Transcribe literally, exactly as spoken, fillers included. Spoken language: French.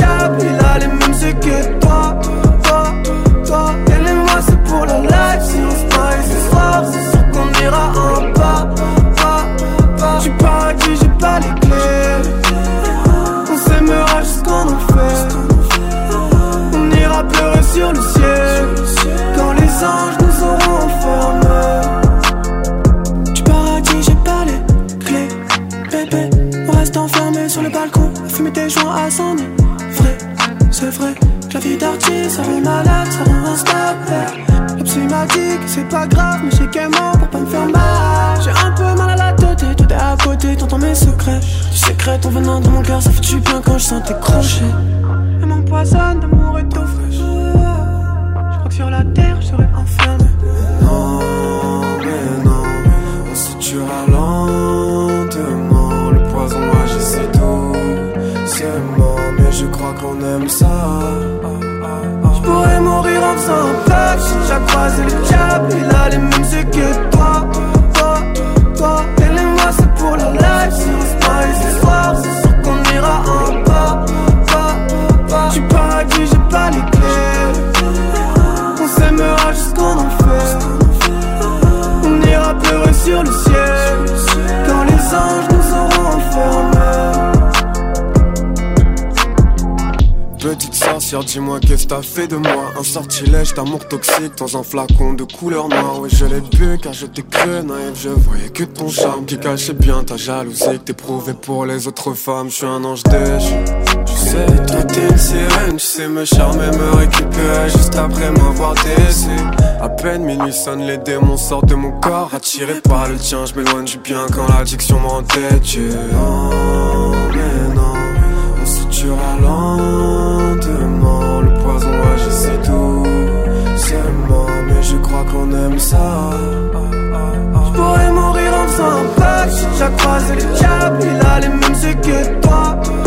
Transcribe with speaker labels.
Speaker 1: diable, il a les mêmes yeux que toi. Toi, toi, elle et moi c'est pour la life. Si on se marie ce soir, c'est sûr qu'on ira en bas. Bas, bas. Du paradis, j'ai pas les clés. On s'aimera jusqu'en enfer. On ira pleurer sur le ciel quand les anges nous auront enfermés. Du paradis, j'ai pas les clés. Bébé, on reste enfermés sur le balcon à fumer des joints à cent mille. Vrai, c'est vrai que la vie d'artiste, ça rend malade, ça rend instable. La psy m'a dit que c'est pas grave, mais j'ai qu'un mort pour pas me faire mal. J'ai un peu mal à la tête et tout est à côté, t'entends mes secrets. Tu sécrètes ton venin dans mon cœur, ça fait du bien quand je sens tes crochets. Elle m'empoisonne d'amour et d'eau fraîche. Je crois que sur la terre, je serais enfermé.
Speaker 2: Non, mais non, on se tuera lentement. Le poison agit doucement, mais je crois qu'on aime ça.
Speaker 1: Je pourrais mourir en faisant un peuple. J'ai déjà croisé le diable, il a les mêmes yeux que toi. Toi, toi, elle et moi c'est pour la life. Si on se marie ce soir, c'est sûr qu'on ira en bas. Bas, bas. Du paradis, j'ai pas les clés. On s'aimera jusqu'en enfer. On ira pleurer sur le ciel quand les anges nous auront enfermés.
Speaker 2: Petite sorcière, dis-moi qu'est-ce t'as fait de moi. Un sortilège d'amour toxique dans un flacon de couleur noire. Oui je l'ai bu car je t'ai cru naïf. Je voyais que ton charme qui cachait bien ta jalousie que t'éprouvais pour les autres femmes. Je suis un ange déchu. Tu sais, toi t'es une sirène. Tu sais me charmer, me récupérer juste après m'avoir déçu. À peine minuit sonne, les démons sortent de mon corps. Attiré par le tien, je m'éloigne du bien quand l'addiction me rend têtu. Non, mais non, on se tuera lentement. Le poison agit si doucement, mais je crois qu'on aime ça.
Speaker 1: Je pourrais mourir en faisant un pacte. J'ai déjà croisé le diable, il a les mêmes yeux que toi.